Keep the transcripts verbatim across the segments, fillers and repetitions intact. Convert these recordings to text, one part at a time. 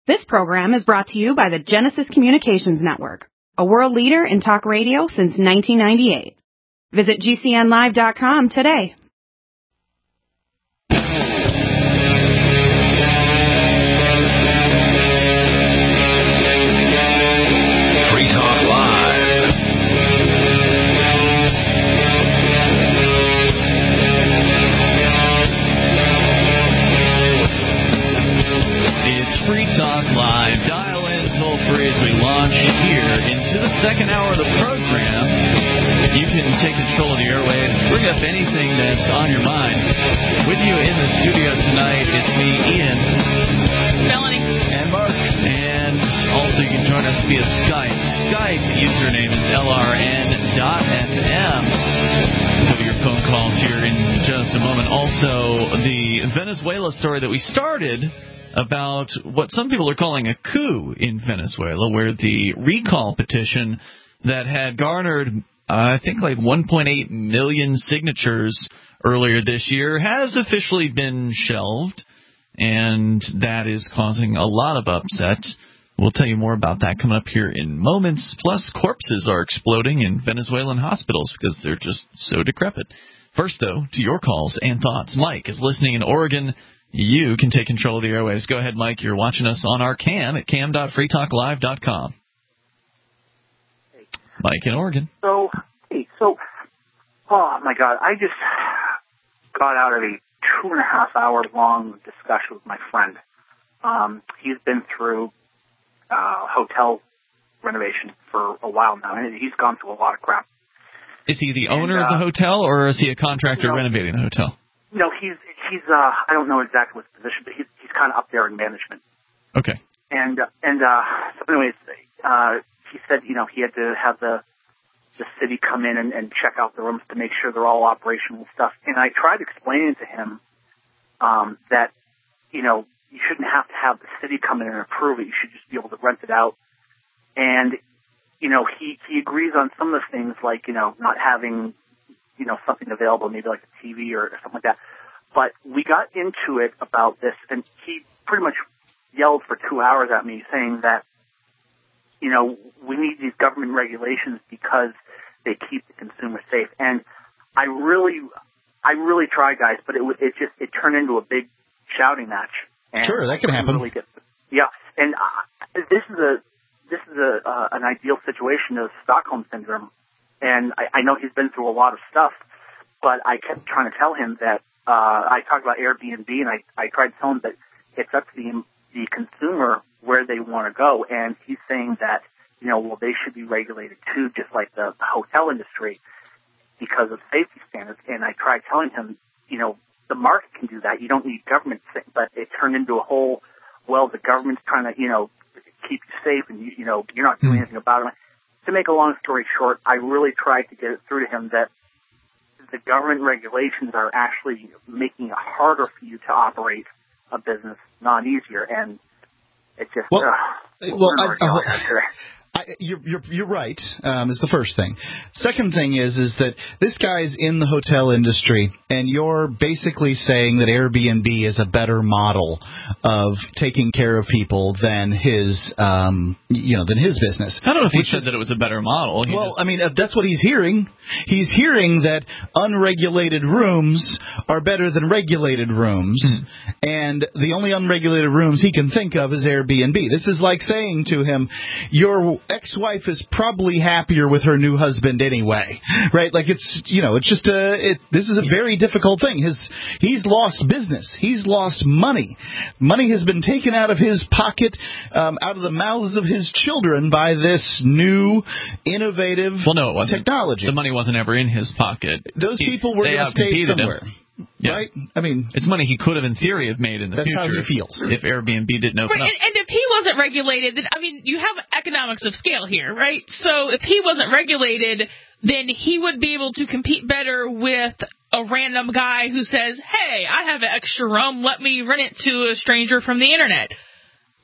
This program is brought to you by the Genesis Communications Network, a world leader in talk radio since nineteen ninety-eight. Visit G C N live dot com today. Free Talk Live. It's Free Talk Live. Dial in toll free as we launch here into the second hour of the program. You can take control of the airwaves, bring up anything that's on your mind. With you in the studio tonight, it's me, Ian. Melanie. And Mark. And also you can join us via Skype. Skype username is L R N dot F M. We'll get your phone calls here in just a moment. Also, the Venezuela story that we started about what some people are calling a coup in Venezuela, where the recall petition that had garnered, uh, I think, like one point eight million signatures earlier this year has officially been shelved, and that is causing a lot of upset. We'll tell you more about that coming up here in moments. Plus, corpses are exploding in Venezuelan hospitals because they're just so decrepit. First, though, to your calls and thoughts. Mike is listening in Oregon. You can take control of the airwaves. Go ahead, Mike. You're watching us on our cam at cam dot free talk live dot com. Hey. Mike in Oregon. So, hey, so, oh, my God, I just got out of a two and a half hour long discussion with my friend. Um, he's been through uh, hotel renovation for a while now, and he's gone through a lot of crap. Is he the and, owner uh, of the hotel, or is he a contractor no, renovating the hotel? No, he's, he's uh, I don't know exactly what position, but he's, he's kind of up there in management. Okay. And, uh, and, uh, so anyways, uh, he said, you know, he had to have the, the city come in and, and check out the rooms to make sure they're all operational and stuff. And I tried explaining to him, um, that, you know, you shouldn't have to have the city come in and approve it. You should just be able to rent it out. And, you know, he, he agrees on some of the things like, you know, not having, you know, something available, maybe like a T V or, or something like that. But we got into it about this, and he pretty much yelled for two hours at me saying that, you know, we need these government regulations because they keep the consumer safe. And I really, I really tried, guys, but it it just, it turned into a big shouting match. And sure, that can happen. Really get, yeah, and uh, this is a, this is a, uh, an ideal situation of Stockholm Syndrome. And I, I know he's been through a lot of stuff, but I kept trying to tell him that, uh, I talked about Airbnb, and I, I tried to tell him that it's up to the, the consumer where they want to go. And he's saying that, you know, well, they should be regulated too, just like the hotel industry, because of safety standards. And I tried telling him, you know, the market can do that. You don't need government, but it turned into a whole, well, the government's trying to, you know, keep you safe, and, you, you know, you're not doing anything about it. To make a long story short, I really tried to get it through to him that the government regulations are actually making it harder for you to operate a business, not easier. And it just, well, uh, well I, I, I, you're, you're, you're right, um, is the first thing. Second thing is, is that this guy's in the hotel industry, and you're basically saying that Airbnb is a better model of taking care of people than his, um, you know, than his business. I don't know if he said is, that it was a better model. He well, just... I mean, that's what he's hearing. He's hearing that unregulated rooms are better than regulated rooms, mm. and the only unregulated rooms he can think of is Airbnb. This is like saying to him, your ex-wife is probably happier with her new husband anyway, right? Like, it's, you know, it's just a, it, this is a very difficult thing. His, he's lost business. He's lost money. Money has been taken out of his pocket, um, out of the mouths of his children by this new, innovative well, no, it wasn't. technology. The money wasn't ever in his pocket. Those he, people were going to stay somewhere. Him. Yeah. Right? I mean, it's money he could have, in theory, have made in the that's future. That's how he feels. If Airbnb didn't open right, up. And, and if he wasn't regulated, then, I mean, you have economics of scale here, right? So if he wasn't regulated, then he would be able to compete better with a random guy who says, hey, I have an extra room, let me rent it to a stranger from the internet.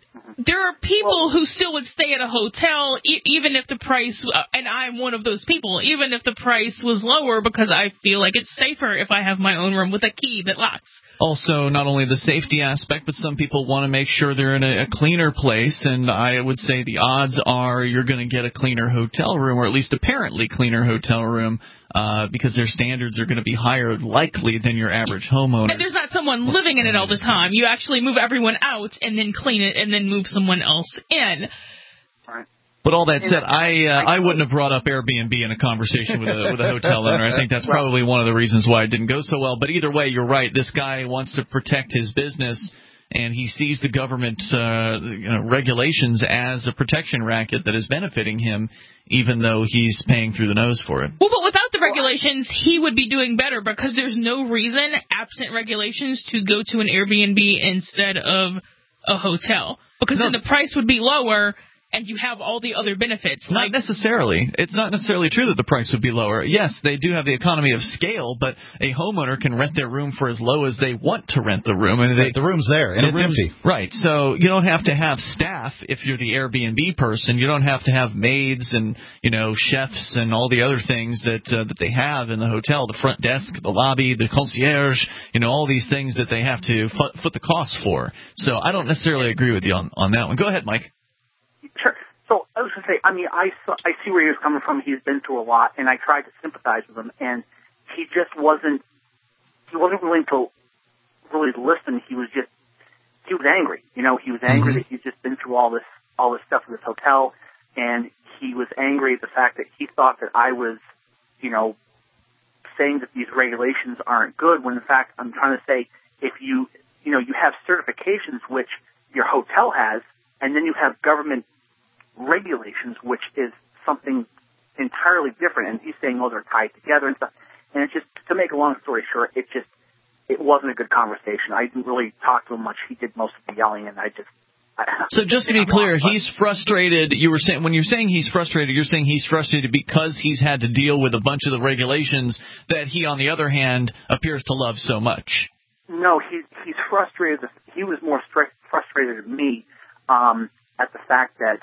there are people who still would stay at a hotel e- even if the price, uh, and I'm one of those people, even if the price was lower, because I feel like it's safer if I have my own room with a key that locks. Also, not only the safety aspect, but some people want to make sure they're in a, a cleaner place, and I would say the odds are you're going to get a cleaner hotel room, or at least apparently cleaner hotel room, uh, because their standards are going to be higher likely than your average homeowner. And there's not someone living in it all the time. You actually move everyone out and then clean it and then move someone else in. Right. But all that said, I uh, I wouldn't have brought up Airbnb in a conversation with a with a hotel owner. I think that's probably one of the reasons why it didn't go so well. But either way, you're right. This guy wants to protect his business, and he sees the government uh, you know, regulations as a protection racket that is benefiting him, even though he's paying through the nose for it. Well, but without the regulations, he would be doing better, because there's no reason, absent regulations, to go to an Airbnb instead of a hotel. Because No. then the price would be lower, and you have all the other benefits. Not Like, necessarily. It's not necessarily true that the price would be lower. Yes, they do have the economy of scale, but a homeowner can rent their room for as low as they want to rent the room. And they, the room's there, and the it's room's- empty. Right. So you don't have to have staff if you're the Airbnb person. You don't have to have maids and, you know, chefs and all the other things that uh, that they have in the hotel, the front desk, the lobby, the concierge, you know, all these things that they have to foot, foot the cost for. So I don't necessarily agree with you on, on that one. Go ahead, Mike. Sure. So I was going to say, I mean, I saw, I see where he was coming from. He's been through a lot, and I tried to sympathize with him, and he just wasn't. He wasn't willing to really listen. He was just. He was angry. You know, he was angry Mm-hmm. that he's just been through all this, all this stuff with this hotel, and he was angry at the fact that he thought that I was, you know, saying that these regulations aren't good. When in fact, I'm trying to say, if you, you know, you have certifications which your hotel has, and then you have government regulations, which is something entirely different. And he's saying, oh, they're tied together and stuff. And it's just, to make a long story short, it just, it wasn't a good conversation. I didn't really talk to him much. He did most of the yelling, and I just. I, So just to be clear, he's frustrated. You were saying when you're saying he's frustrated, you're saying he's frustrated because he's had to deal with a bunch of the regulations that he, on the other hand, appears to love so much. No, he's he's frustrated. He was more str- frustrated at me um, at the fact that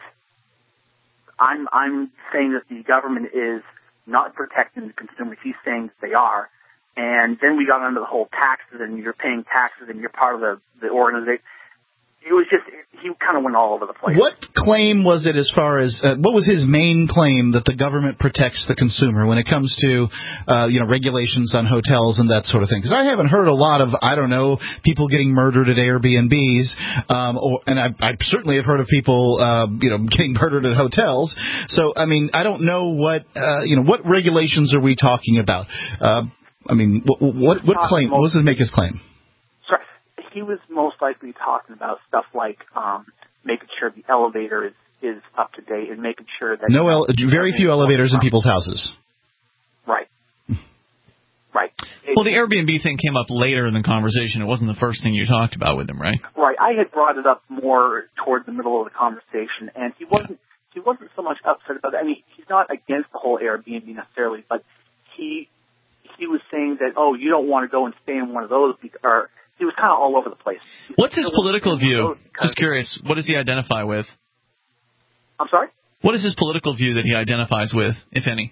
I'm I'm saying that the government is not protecting the consumers. He's saying that they are, and then we got into the whole taxes, and you're paying taxes, and you're part of the the organization. It was just, he kind of went all over the place. What claim was it as far as, uh, what was his main claim that the government protects the consumer when it comes to, uh, you know, regulations on hotels and that sort of thing? Because I haven't heard a lot of, I don't know, people getting murdered at Airbnbs, um, or, and I, I certainly have heard of people, uh, you know, getting murdered at hotels. So, I mean, I don't know what, uh, you know, what regulations are we talking about? Uh, I mean, what, what, what claim, what does it make his claim? He was most likely talking about stuff like um, making sure the elevator is, is up to date and making sure that... No, ele- very few elevators in people's houses. Right. Right. Well, the Airbnb thing came up later in the conversation. It wasn't the first thing you talked about with him, right? Right. I had brought it up more towards the middle of the conversation, and he wasn't he wasn't so much upset about it. I mean, he's not against the whole Airbnb necessarily, but he he was saying that, oh, you don't want to go and stay in one of those, because, or... He was kind of all over the place. What's his political view? Just curious. What does he identify with? I'm sorry? What is his political view that he identifies with, if any?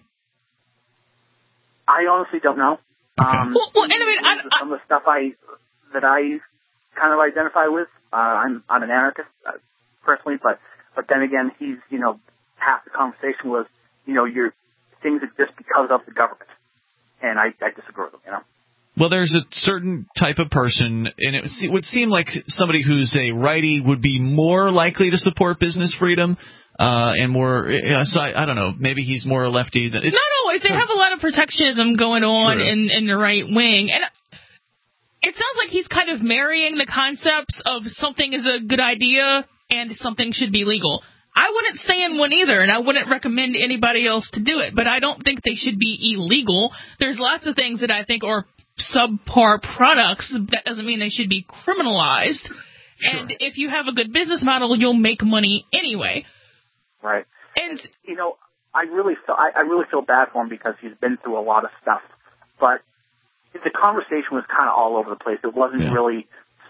I honestly don't know. Okay. Um, Well, well, and I mean, I, I, some of the stuff I that I kind of identify with. Uh, I'm I'm an anarchist uh, personally, but but then again, he's you know half the conversation was you know your things exist because of the government, and I, I disagree with him. You know. Well, there's a certain type of person, and it would seem like somebody who's a righty would be more likely to support business freedom, uh, and more. So I, I don't know. Maybe he's more a lefty. Than, it's, not always. They have a lot of protectionism going on Sure. in, in the right wing, and it sounds like he's kind of marrying the concepts of something is a good idea and something should be legal. I wouldn't stay in one either, and I wouldn't recommend anybody else to do it, but I don't think they should be illegal. There's lots of things that I think are subpar products. That doesn't mean they should be criminalized. Sure. And if you have a good business model, you'll make money anyway. Right. And you know, I really feel I, I really feel bad for him because he's been through a lot of stuff. But the conversation was kind of all over the place. It wasn't yeah. really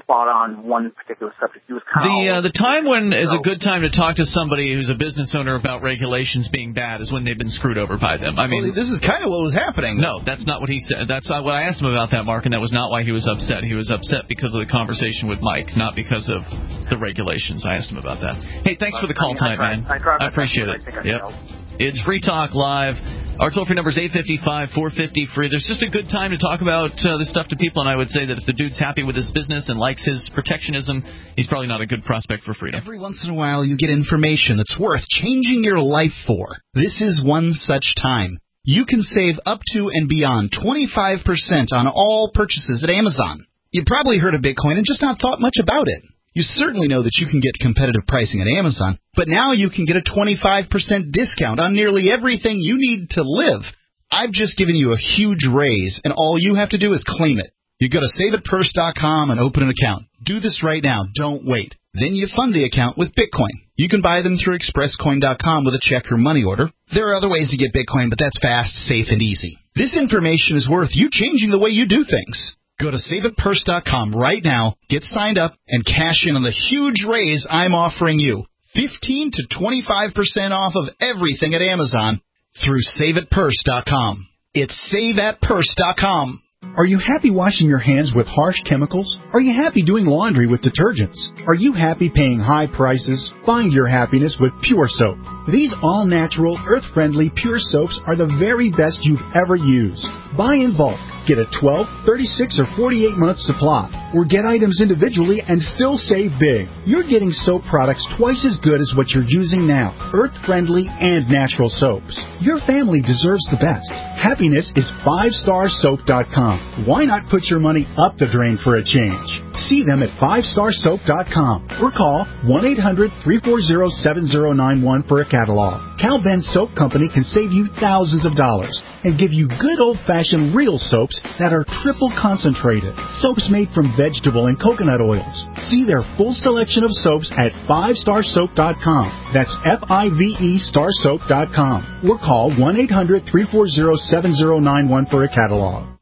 spot on one particular subject. He was kind The of uh, the time when is so. a good time to talk to somebody who's a business owner about regulations being bad is when they've been screwed over by them. I mean, well, this is kind of what was happening. No, that's not what he said. That's not what I asked him about that, Mark, and that was not why he was upset. He was upset because of the conversation with Mike, not because of the regulations. I asked him about that. Hey, thanks for the call I mean, tonight, man. I, tried, I, I appreciate I it. think I Yep. know. It's Free Talk Live. Our toll-free number is eight five five, four five zero, free. There's just a good time to talk about uh, this stuff to people, and I would say that if the dude's happy with his business and likes his protectionism, he's probably not a good prospect for freedom. Every once in a while you get information that's worth changing your life for. This is one such time. You can save up to and beyond twenty-five percent on all purchases at Amazon. You've probably heard of Bitcoin and just not thought much about it. You certainly know that you can get competitive pricing at Amazon, but now you can get a twenty-five percent discount on nearly everything you need to live. I've just given you a huge raise, and all you have to do is claim it. You go to save it purse dot com and open an account. Do this right now. Don't wait. Then you fund the account with Bitcoin. You can buy them through express coin dot com with a check or money order. There are other ways to get Bitcoin, but that's fast, safe, and easy. This information is worth you changing the way you do things. Go to save it purse dot com right now, get signed up, and cash in on the huge raise I'm offering you. fifteen to twenty-five percent off of everything at Amazon through save it purse dot com. It's save at purse dot com. Are you happy washing your hands with harsh chemicals? Are you happy doing laundry with detergents? Are you happy paying high prices? Find your happiness with Pure Soap. These all-natural, earth-friendly Pure Soaps are the very best you've ever used. Buy in bulk. Get a twelve, thirty-six, or forty-eight month supply. Or get items individually and still save big. You're getting soap products twice as good as what you're using now. Earth-friendly and natural soaps. Your family deserves the best. Happiness is five star soap dot com. Why not put your money up the drain for a change? See them at five star soap dot com or call one eight hundred, three four zero, seven zero nine one for a catalog. Cal Ben Soap Company can save you thousands of dollars and give you good old-fashioned real soaps that are triple concentrated. Soaps made from vegetable and coconut oils. See their full selection of soaps at five star soap dot com. That's F I V E star soap dot com. Or call one eight hundred, three four zero, seven zero nine one for a catalog.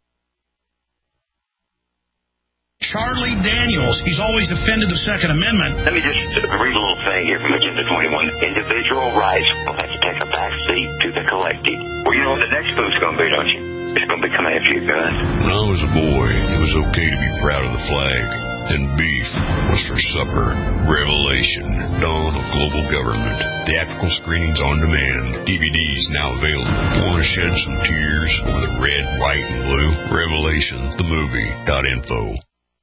Charlie Daniels, he's always defended the Second Amendment. Let me just read a little thing here from Agenda twenty-one. Individual rights will have to take a back seat to the collective. Well, you know what the next move's going to be, don't you? It's going to be come after your gun. When I was a boy, it was okay to be proud of the flag. And beef was for supper. Revelation, Dawn of Global Government. Theatrical screenings on demand. D V Ds now available. Want to shed some tears over the red, white, and blue? Revelation, the movie dot info.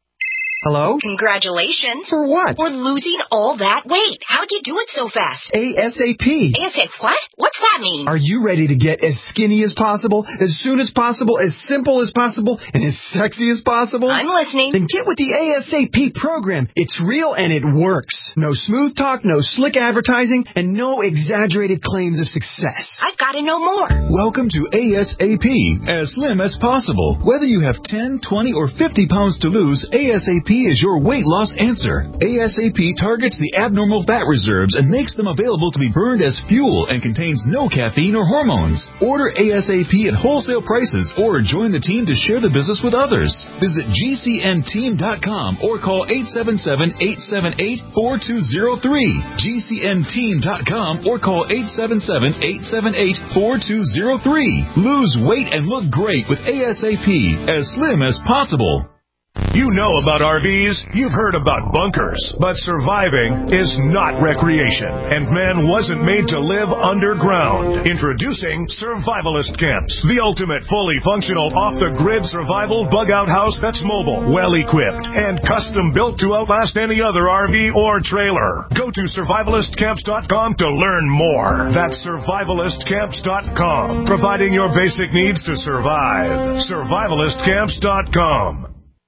Hello? Congratulations. For what? For losing all that weight. How'd you do it so fast? ASAP. ASAP what? What's that mean? Are you ready to get as skinny as possible, as soon as possible, as simple as possible, and as sexy as possible? I'm listening. Then get with the ASAP program. It's real and it works. No smooth talk, no slick advertising, and no exaggerated claims of success. I've got to know more. Welcome to ASAP, as slim as possible. Whether you have ten, twenty, or fifty pounds to lose, ASAP is your weight loss answer. ASAP targets the abnormal fat reserves and makes them available to be burned as fuel and contains no caffeine or hormones. Order ASAP at wholesale prices or join the team to share the business with others. Visit G C N team dot com or call eight seven seven, eight seven eight, four two zero three. G C N team dot com or call eight seven seven, eight seven eight, four two zero three. Lose weight and look great with ASAP, as slim as possible. You know about R Vs, you've heard about bunkers, but surviving is not recreation, and man wasn't made to live underground. Introducing Survivalist Camps, the ultimate fully functional off-the-grid survival bug-out house that's mobile, well-equipped, and custom-built to outlast any other R V or trailer. Go to survivalist camps dot com to learn more. That's survivalist camps dot com, providing your basic needs to survive. survivalist camps dot com.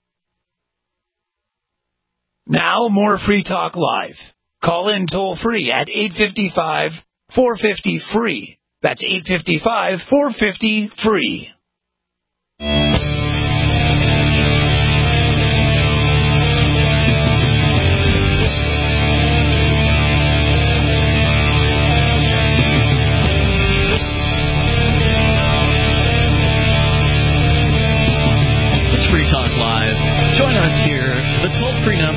Now, more Free Talk Live. Call in toll-free at eight five five, four five zero, free. That's eight five five, four five zero, free. It's Free Talk Live. Join us here. The toll-free number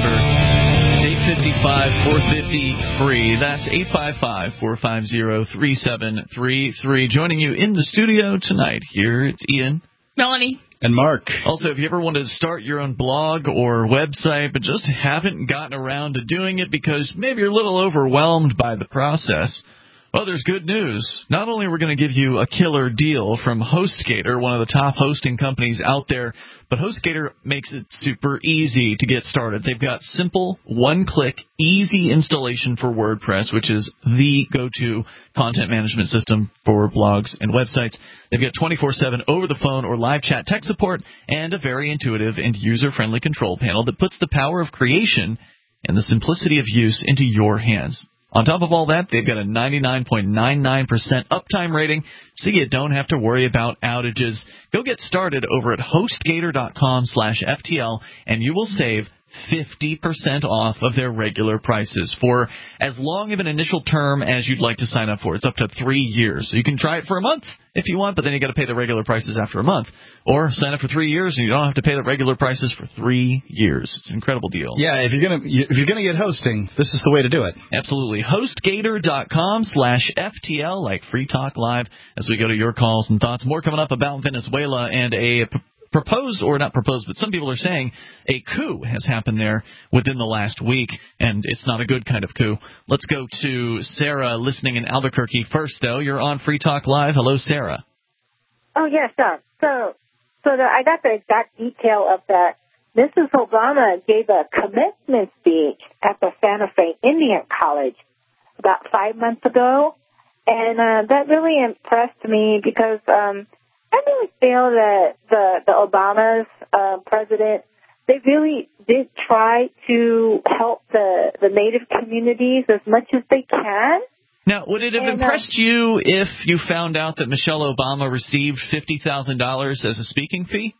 free. That's eight five five, four five zero, three seven three three. Joining you in the studio tonight here, it's Ian. Melanie. And Mark. Also, if you ever wanted to start your own blog or website but just haven't gotten around to doing it because maybe you're a little overwhelmed by the process, well, there's good news. Not only are we going to give you a killer deal from HostGator, one of the top hosting companies out there, but HostGator makes it super easy to get started. They've got simple, one-click, easy installation for WordPress, which is the go-to content management system for blogs and websites. They've got twenty-four seven over-the-phone or live chat tech support and a very intuitive and user-friendly control panel that puts the power of creation and the simplicity of use into your hands. On top of all that, they've got a ninety-nine point nine nine percent uptime rating, so you don't have to worry about outages. Go get started over at HostGator.com slash FTL, and you will save fifty percent off of their regular prices for as long of an initial term as you'd like to sign up for. It's up to three years. So you can try it for a month if you want, but then you got to pay the regular prices after a month. Or sign up for three years and you don't have to pay the regular prices for three years. It's an incredible deal. Yeah, if you're gonna if you're gonna get hosting, this is the way to do it. Absolutely. HostGator.com slash FTL, like Free Talk Live, as we go to your calls and thoughts. More coming up about Venezuela and a proposed, or not proposed, but some people are saying a coup has happened there within the last week, and it's not a good kind of coup. Let's go to Sarah listening in Albuquerque first, though. You're on Free Talk Live. Hello, Sarah. Oh, yes, sir. So, so the, I got the exact detail of that. Missus Obama gave a commencement speech at the Santa Fe Indian College about five months ago, and uh, that really impressed me because um, I really feel that the, the Obamas, uh, president, they really did try to help the, the Native communities as much as they can. Now, would it have and, impressed uh, you if you found out that Michelle Obama received fifty thousand dollars as a speaking fee?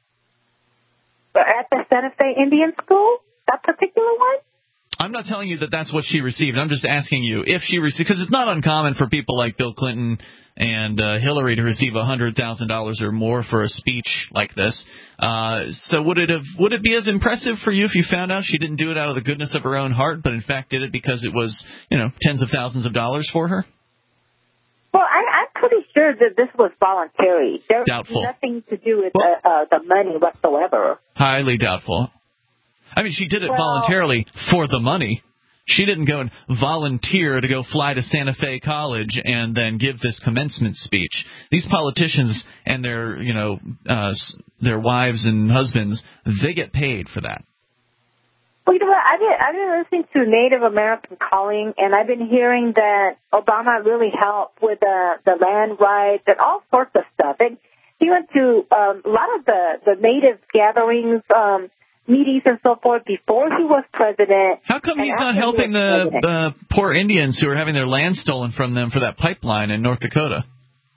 At the Santa Fe Indian School, that particular one? I'm not telling you that that's what she received. I'm just asking you if she received, because it's not uncommon for people like Bill Clinton and uh, Hillary to receive one hundred thousand dollars or more for a speech like this. Uh, so would it have would it be as impressive for you if you found out she didn't do it out of the goodness of her own heart, but in fact did it because it was, you know, tens of thousands of dollars for her? Well, I, I'm pretty sure that this was voluntary. There Doubtful. was nothing to do with well, the, uh, the money whatsoever. Highly doubtful. I mean, she did it well, voluntarily for the money. She didn't go and volunteer to go fly to Santa Fe College and then give this commencement speech. These politicians and their, you know, uh, their wives and husbands, they get paid for that. Well, you know what? I've been, I've been listening to Native American Calling, and I've been hearing that Obama really helped with the, the land rights and all sorts of stuff. And he went to um, a lot of the, the Native gatherings, um, meetings and so forth before he was president. How come he's not helping the uh, poor Indians who are having their land stolen from them for that pipeline in North Dakota?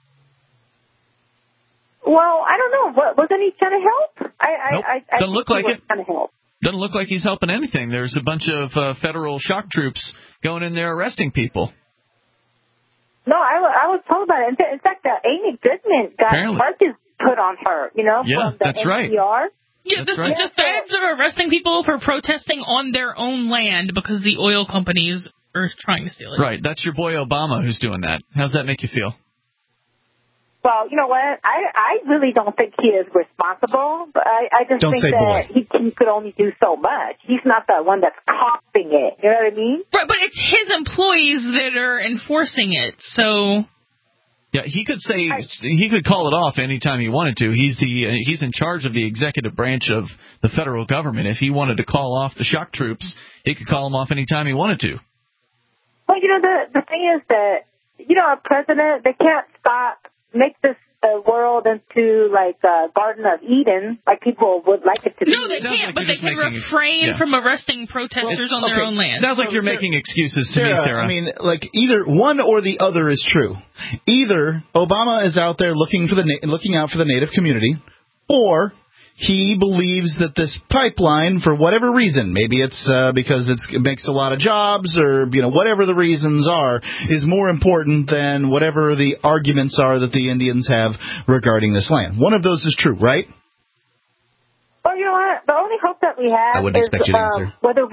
Well, I don't know. What, wasn't he trying to help? I, nope. I, I, Doesn't I look like it. Trying to help. Doesn't look like he's helping anything. There's a bunch of uh, federal shock troops going in there arresting people. No, I, I was told about it. In fact, uh, Amy Goodman got Apparently. charges put on her, you know, yeah, from the that's N P R. Right. Yeah, That's the, right. the feds are arresting people for protesting on their own land because the oil companies are trying to steal it. Right. That's your boy Obama who's doing that. How's that make you feel? Well, you know what? I I really don't think he is responsible, but I, I just don't think say that he, he could only do so much. He's not the one that's copying it. You know what I mean? Right, but it's his employees that are enforcing it, so... Yeah, he could say he could call it off anytime he wanted to. He's the uh, he's in charge of the executive branch of the federal government. If he wanted to call off the shock troops, he could call them off anytime he wanted to. Well, you know, the the thing is that, you know, a president, they can't stop, make this uh, world into like a Garden of Eden, like people would like it to be. No, they Sounds can't, like but they can refrain yeah. from arresting protesters well, on their okay. own land. Sounds like so, you're Sarah, making excuses to Sarah, me, Sarah. I mean, like either one or the other is true. Either Obama is out there looking for the na- looking out for the Native community, or he believes that this pipeline, for whatever reason, maybe it's uh, because it's, it makes a lot of jobs, or you know whatever the reasons are, is more important than whatever the arguments are that the Indians have regarding this land. One of those is true, right? Well, you know what? The only hope that we have I wouldn't is expect you to um, answer. whether we get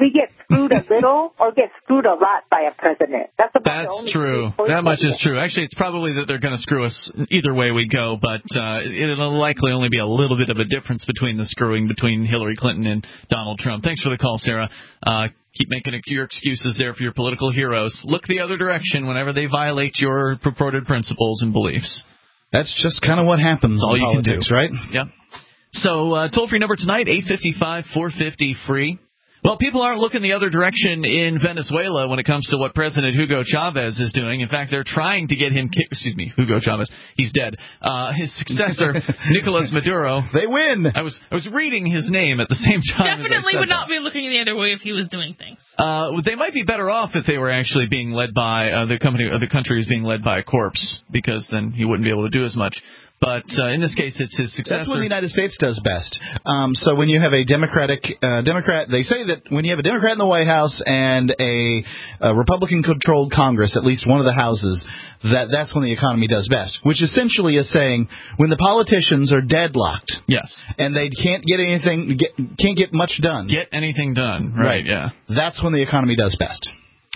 screwed a little or get screwed a lot by a president. That's about the That's only true. That much is true. Actually, it's probably that they're going to screw us either way we go, but uh, it'll likely only be a little bit of a difference between the screwing between Hillary Clinton and Donald Trump. Thanks for the call, Sarah. Uh, keep making your excuses there for your political heroes. Look the other direction whenever they violate your purported principles and beliefs. That's just kind of what happens That's all in you politics, can do. right? Yep. So, uh, toll-free number tonight, eight five five, four five zero, free. Well, people aren't looking the other direction in Venezuela when it comes to what President Hugo Chavez is doing. In fact, they're trying to get him kicked. Excuse me, Hugo Chavez. He's dead. Uh, his successor, Nicolas Maduro. They win. I was I was reading his name at the same time. Definitely would that. not be looking the other way if he was doing things. Uh, they might be better off if they were actually being led by uh, the company. Uh, the country is being led by a corpse, because then he wouldn't be able to do as much. But uh, in this case, it's his successor. That's what the United States does best. Um, so when you have a Democratic uh, Democrat, they say that when you have a Democrat in the White House and a, a Republican-controlled Congress, at least one of the houses, that that's when the economy does best. Which essentially is saying when the politicians are deadlocked, yes, and they can't get anything, get, can't get much done, get anything done, right? right yeah, that's when the economy does best.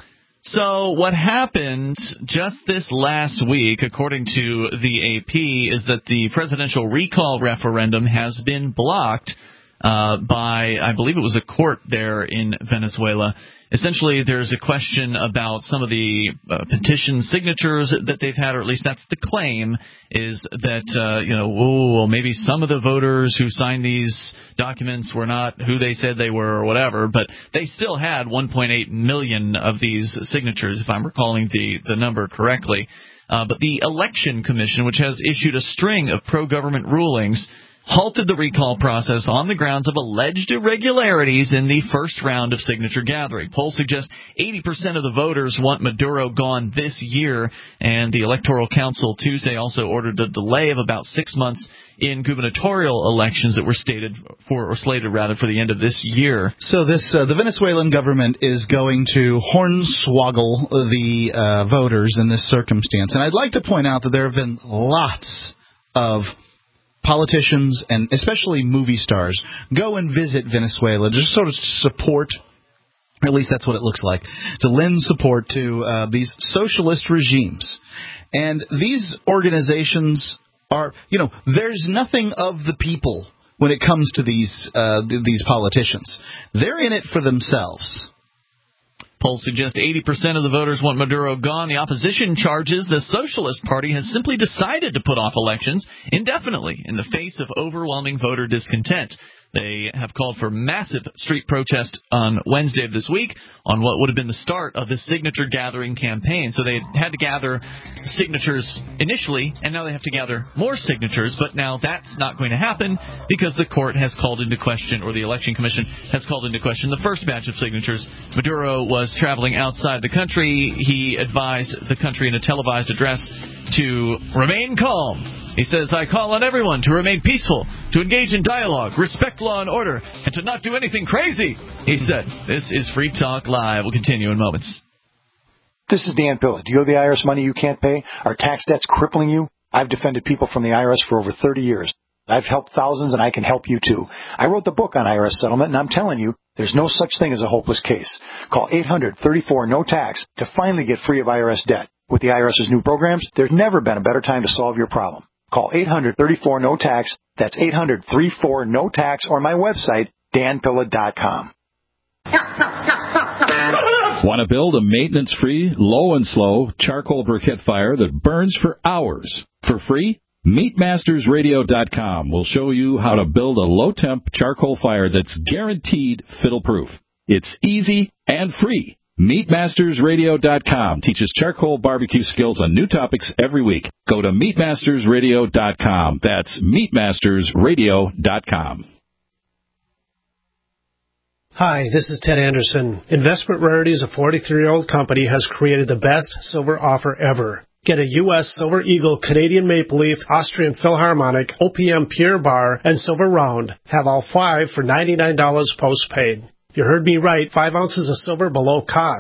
So what happened just this last week, according to the A P, is that the presidential recall referendum has been blocked uh, by, I believe it was a court there in Venezuela. Essentially, there's a question about some of the uh, petition signatures that they've had, or at least that's the claim, is that, uh, you know, oh, well, maybe some of the voters who signed these documents were not who they said they were or whatever, but they still had one point eight million of these signatures, if I'm recalling the, the number correctly. Uh, but the Election Commission, which has issued a string of pro-government rulings, halted the recall process on the grounds of alleged irregularities in the first round of signature gathering. Polls suggest eighty percent of the voters want Maduro gone this year, and the Electoral Council Tuesday also ordered a delay of about six months in gubernatorial elections that were stated for, or slated rather, for the end of this year. So this, uh, the Venezuelan government is going to hornswoggle the uh, voters in this circumstance. And I'd like to point out that there have been lots of politicians and especially movie stars go and visit Venezuela to just sort of support, or at least that's what it looks like, to lend support to uh, these socialist regimes. And these organizations are, you know, there's nothing of the people when it comes to these uh, these politicians. They're in it for themselves. Polls suggest eighty percent of the voters want Maduro gone. The opposition charges the Socialist Party has simply decided to put off elections indefinitely in the face of overwhelming voter discontent. They have called for massive street protest on Wednesday of this week on what would have been the start of the signature gathering campaign. So they had to gather signatures initially, and now they have to gather more signatures. But now that's not going to happen because the court has called into question, or the Election Commission has called into question, the first batch of signatures. Maduro was traveling outside the country. He advised the country in a televised address to remain calm. He says, I call on everyone to remain peaceful, to engage in dialogue, respect law and order, and to not do anything crazy, he said. This is Free Talk Live. We'll continue in moments. This is Dan Pilla. Do you owe the I R S money you can't pay? Are tax debts crippling you? I've defended people from the I R S for over thirty years. I've helped thousands, and I can help you, too. I wrote the book on I R S settlement, and I'm telling you, there's no such thing as a hopeless case. Call eight hundred, thirty-four, no tax to finally get free of I R S debt. With the IRS's new programs, there's never been a better time to solve your problem. Call eight hundred, thirty-four, no tax. That's eight hundred, thirty-four, no tax, or my website, dan pilla dot com. Want to build a maintenance-free, low and slow charcoal briquette fire that burns for hours for free? meat masters radio dot com will show you how to build a low-temp charcoal fire that's guaranteed fiddle-proof. It's easy and free. meat masters radio dot com teaches charcoal barbecue skills on new topics every week. Go to meat masters radio dot com. That's meat masters radio dot com. Hi, this is Ted Anderson. Investment Rarities, a forty-three-year-old company, has created the best silver offer ever. Get a U S Silver Eagle, Canadian Maple Leaf, Austrian Philharmonic, O P M Pure Bar, and Silver Round. Have all five for ninety-nine dollars post-paid. You heard me right, five ounces of silver below cost.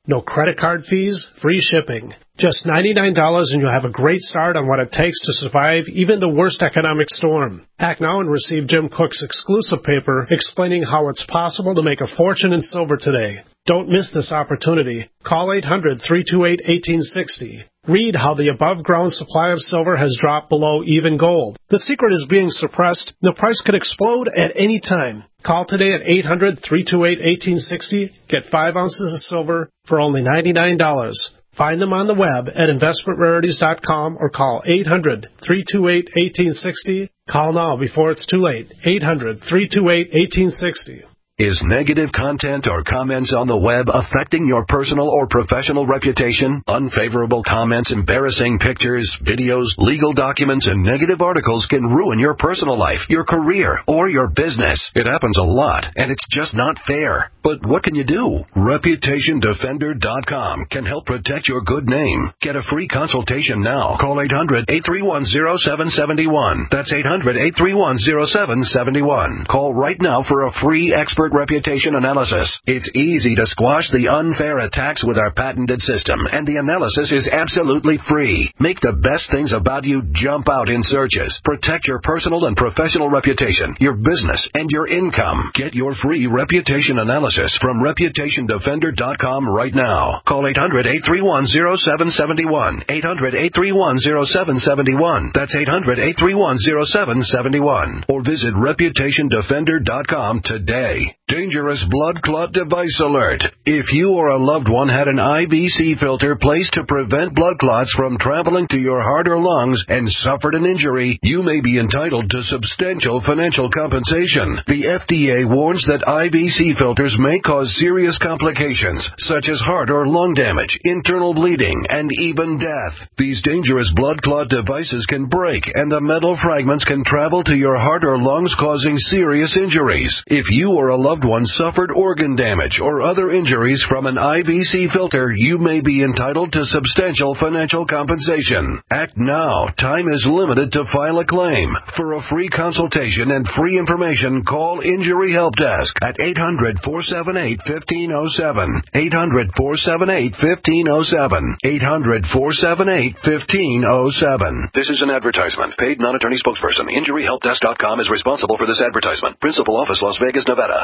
No credit card fees, free shipping. Just ninety-nine dollars and you'll have a great start on what it takes to survive even the worst economic storm. Act now and receive Jim Cook's exclusive paper explaining how it's possible to make a fortune in silver today. Don't miss this opportunity. Call eight hundred, three two eight, one eight six zero. Read how the above-ground supply of silver has dropped below even gold. The secret is being suppressed. The price could explode at any time. Call today at eight hundred, three two eight, one eight six zero. Get five ounces of silver for only ninety-nine dollars. Find them on the web at investment rarities dot com or call eight hundred, three two eight, one eight six zero. Call now before it's too late. eight hundred, three two eight, one eight six zero. Is negative content or comments on the web affecting your personal or professional reputation? Unfavorable comments, embarrassing pictures, videos, legal documents, and negative articles can ruin your personal life, your career, or your business. It happens a lot, and it's just not fair. But what can you do? reputation defender dot com can help protect your good name. Get a free consultation now. Call eight hundred, eight three one, zero seven seven one. That's eight hundred, eight three one, zero seven seven one. Call right now for a free expert reputation analysis. It's easy to squash the unfair attacks with our patented system, and the analysis is absolutely free. Make the best things about you jump out in searches. Protect your personal and professional reputation, your business, and your income. Get your free reputation analysis from reputation defender dot com right now. Call eight hundred, eight three one, zero seven seven one. eight hundred, eight three one, zero seven seven one. That's eight hundred, eight three one, zero seven seven one. Or visit reputation defender dot com today. Dangerous blood clot device alert. If you or a loved one had an I V C filter placed to prevent blood clots from traveling to your heart or lungs and suffered an injury, you may be entitled to substantial financial compensation. The F D A warns that I V C filters may cause serious complications, such as heart or lung damage, internal bleeding, and even death. These dangerous blood clot devices can break, and the metal fragments can travel to your heart or lungs, causing serious injuries. If you or a loved one suffered organ damage or other injuries from an I V C filter, you may be entitled to substantial financial compensation. Act now. Time is limited to file a claim. For a free consultation and free information, call Injury Help Desk at eight hundred, four seven eight, one five zero seven. eight hundred, four seven eight, one five zero seven. eight hundred, four seven eight, one five zero seven. This is an advertisement. Paid non-attorney spokesperson. injury help desk dot com is responsible for this advertisement. Principal office, Las Vegas, Nevada.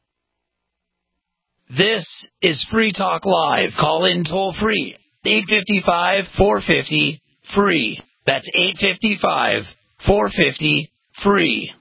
This is Free Talk Live. Call in toll free. eight five five, four five zero, free. That's eight five five, four five zero, free.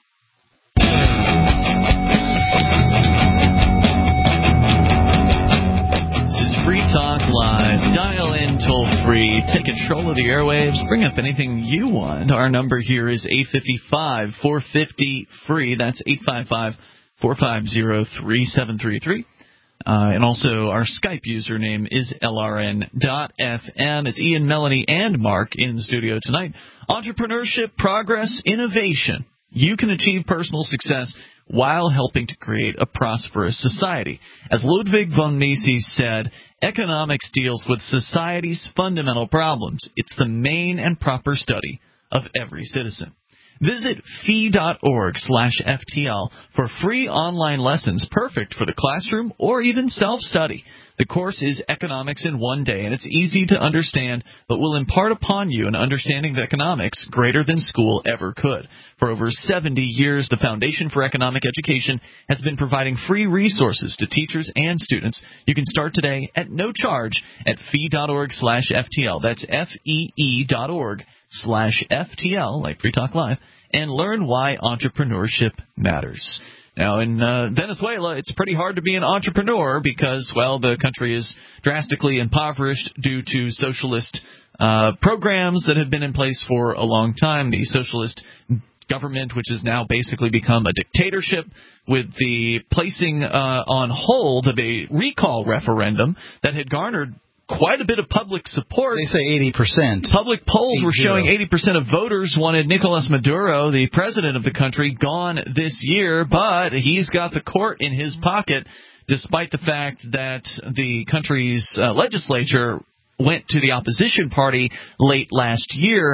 This is Free Talk Live. Dial in toll free. Take control of the airwaves. Bring up anything you want. Our number here is eight five five, four five zero, free. That's eight five five, four five zero, three seven three three. Uh, and also our Skype username is L R N dot F M. It's Ian, Melanie, and Mark in the studio tonight. Entrepreneurship, progress, innovation. You can achieve personal success while helping to create a prosperous society. As Ludwig von Mises said, economics deals with society's fundamental problems. It's the main and proper study of every citizen. Visit fee.org slash FTL for free online lessons perfect for the classroom or even self-study. The course is Economics in One Day, and it's easy to understand, but will impart upon you an understanding of economics greater than school ever could. For over seventy years, the Foundation for Economic Education has been providing free resources to teachers and students. You can start today at no charge at fee.org slash FTL. That's F-E-E dot org slash FTL, like Free Talk Live, and learn why entrepreneurship matters. Now, in uh, Venezuela, it's pretty hard to be an entrepreneur because, well, the country is drastically impoverished due to socialist uh, programs that have been in place for a long time. The socialist government, which has now basically become a dictatorship, with the placing uh, on hold of a recall referendum that had garnered quite a bit of public support. They say eighty percent. Public polls were showing eighty percent of voters wanted Nicolas Maduro, the president of the country, gone this year, but he's got the court in his pocket, despite the fact that the country's uh, legislature went to the opposition party late last year.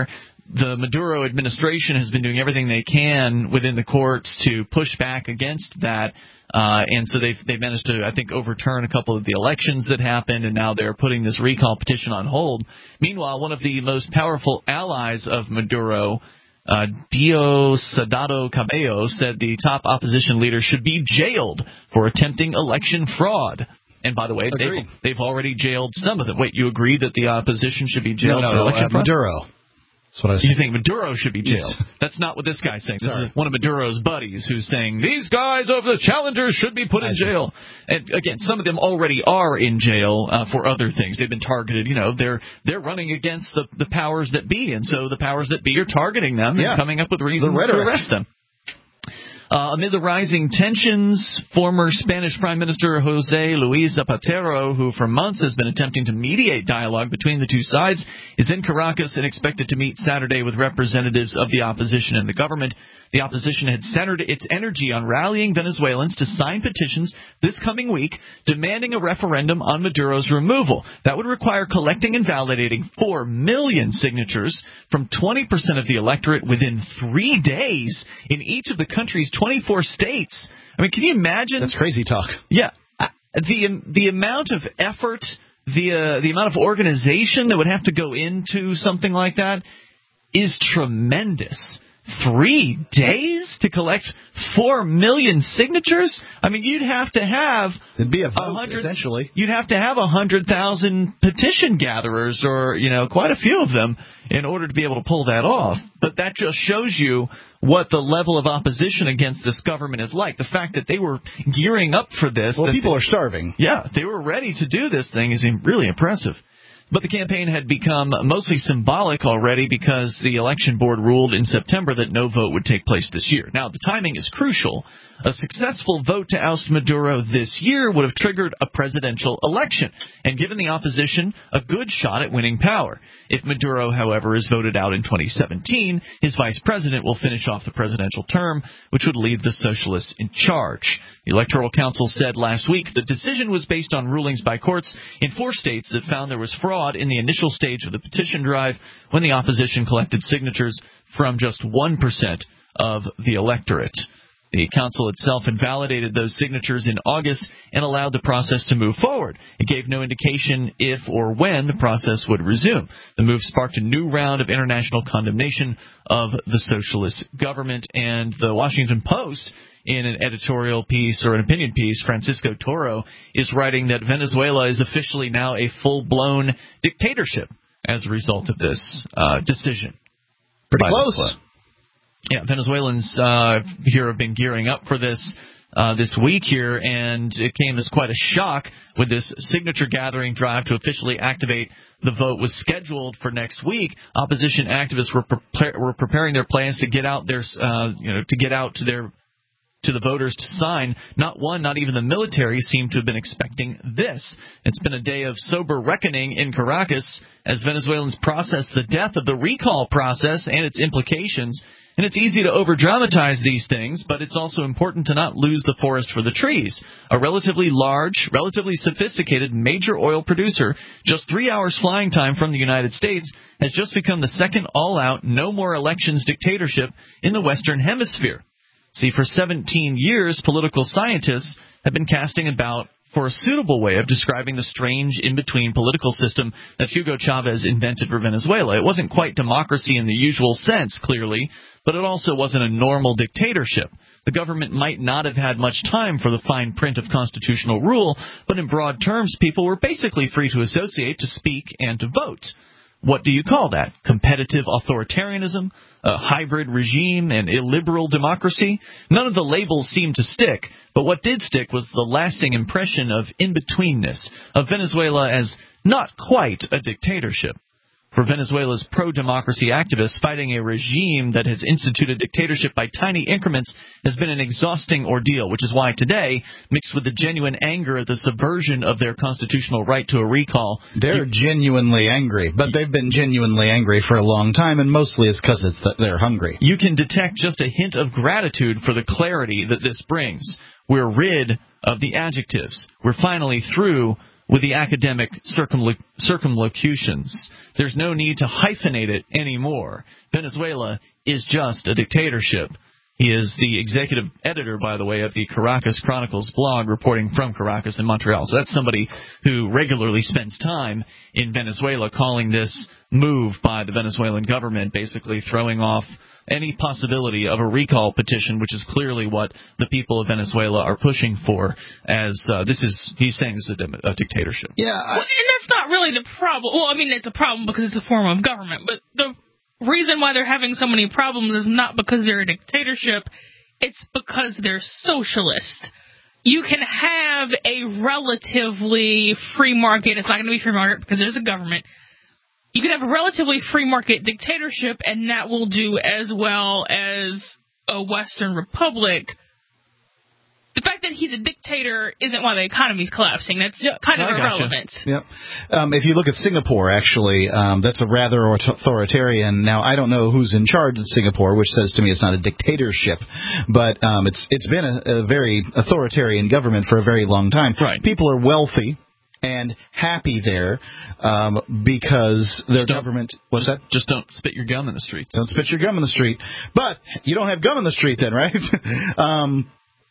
the Maduro administration has been doing everything they can within the courts to push back against that. Uh, and so they've, they've managed to, I think, overturn a couple of the elections that happened, and now they're putting this recall petition on hold. Meanwhile, one of the most powerful allies of Maduro, uh, Diosdado Cabello, said the top opposition leader should be jailed for attempting election fraud. And by the way, they've, they've already jailed some of them. Wait, you agree that the opposition should be jailed no, no, for no, election uh, fraud? Maduro. That's what I was You think Maduro should be jailed? Yes. That's not what this guy's saying. This Sorry. is one of Maduro's buddies who's saying, these guys over the challengers should be put in jail. And again, some of them already are in jail uh, for other things. They've been targeted. You know, they're they're running against the, the powers that be, and so the powers that be are targeting them Yeah. and coming up with reasons The to rhetoric. arrest them. Uh, amid the rising tensions, former Spanish Prime Minister José Luis Zapatero, who for months has been attempting to mediate dialogue between the two sides, is in Caracas and expected to meet Saturday with representatives of the opposition and the government. The opposition had centered its energy on rallying Venezuelans to sign petitions this coming week demanding a referendum on Maduro's removal. That would require collecting and validating four million signatures from twenty percent of the electorate within three days in each of the country's twenty-four states. I mean, can you imagine? That's crazy talk. Yeah. Uh, the the amount of effort, the uh, the amount of organization that would have to go into something like that is tremendous. Three days to collect four million signatures? I mean, you'd have to have It'd be a vote, essentially. You'd have to have a hundred thousand petition gatherers, or you know, quite a few of them, in order to be able to pull that off. But that just shows you what the level of opposition against this government is like. The fact that they were gearing up for this. Well, people they, are starving. Yeah, they were ready to do this thing is really impressive. But the campaign had become mostly symbolic already because the election board ruled in September that no vote would take place this year. Now, the timing is crucial. A successful vote to oust Maduro this year would have triggered a presidential election and given the opposition a good shot at winning power. If Maduro, however, is voted out in twenty seventeen, his vice president will finish off the presidential term, which would leave the socialists in charge. The Electoral Council said last week the decision was based on rulings by courts in four states that found there was fraud in the initial stage of the petition drive when the opposition collected signatures from just one percent of the electorate. The council itself invalidated those signatures in August and allowed the process to move forward. It gave no indication if or when the process would resume. The move sparked a new round of international condemnation of the socialist government, and the Washington Post, in an editorial piece or an opinion piece, Francisco Toro is writing that Venezuela is officially now a full-blown dictatorship as a result of this uh, decision. Pretty close. Yeah, Venezuelans uh, here have been gearing up for this uh, this week here, and it came as quite a shock with this signature gathering drive to officially activate the vote was scheduled for next week. Opposition activists were prepar- were preparing their plans to get out their uh, you know to get out to their to the voters to sign. Not one, not even the military, seemed to have been expecting this. It's been a day of sober reckoning in Caracas as Venezuelans process the death of the recall process and its implications. And it's easy to over-dramatize these things, but it's also important to not lose the forest for the trees. A relatively large, relatively sophisticated major oil producer, just three hours flying time from the United States, has just become the second all-out, no-more-elections dictatorship in the Western Hemisphere. See, for seventeen years, political scientists have been casting about for a suitable way of describing the strange in-between political system that Hugo Chavez invented for Venezuela. It wasn't quite democracy in the usual sense, clearly, but it also wasn't a normal dictatorship. The government might not have had much time for the fine print of constitutional rule, but in broad terms, people were basically free to associate, to speak, and to vote. What do you call that? Competitive authoritarianism? A hybrid regime? An illiberal democracy? None of the labels seemed to stick, but what did stick was the lasting impression of in-betweenness, of Venezuela as not quite a dictatorship. For Venezuela's pro-democracy activists, fighting a regime that has instituted dictatorship by tiny increments has been an exhausting ordeal, which is why today, mixed with the genuine anger at the subversion of their constitutional right to a recall... They're genuinely angry, but they've been genuinely angry for a long time, and mostly it's because it's that they're hungry. You can detect just a hint of gratitude for the clarity that this brings. We're rid of the adjectives. We're finally through with the academic circumlo- circumlocutions. There's no need to hyphenate it anymore. Venezuela is just a dictatorship. He is the executive editor, by the way, of the Caracas Chronicles blog, reporting from Caracas in Montreal. So that's somebody who regularly spends time in Venezuela, calling this move by the Venezuelan government basically throwing off any possibility of a recall petition, which is clearly what the people of Venezuela are pushing for, as uh, this is, he's saying this is a, a dictatorship. Yeah, I, well, and that's not really the problem. Well, I mean, it's a problem because it's a form of government, but the reason why they're having so many problems is not because they're a dictatorship, it's because they're socialist. You can have a relatively free market. It's not going to be free market because there's a government. You can have a relatively free market dictatorship, and that will do as well as a Western republic. The fact that he's a dictator isn't why the economy's collapsing. That's kind of I irrelevant. Gotcha. Yep. Um, if you look at Singapore, actually, um, that's a rather authoritarian. Now, I don't know who's in charge of Singapore, which says to me it's not a dictatorship, but um, it's it's been a, a very authoritarian government for a very long time. Right. People are wealthy and happy there um, because their government... What's just, that? Just don't spit your gum in the streets. Don't spit your gum in the street. But you don't have gum in the street then, right? um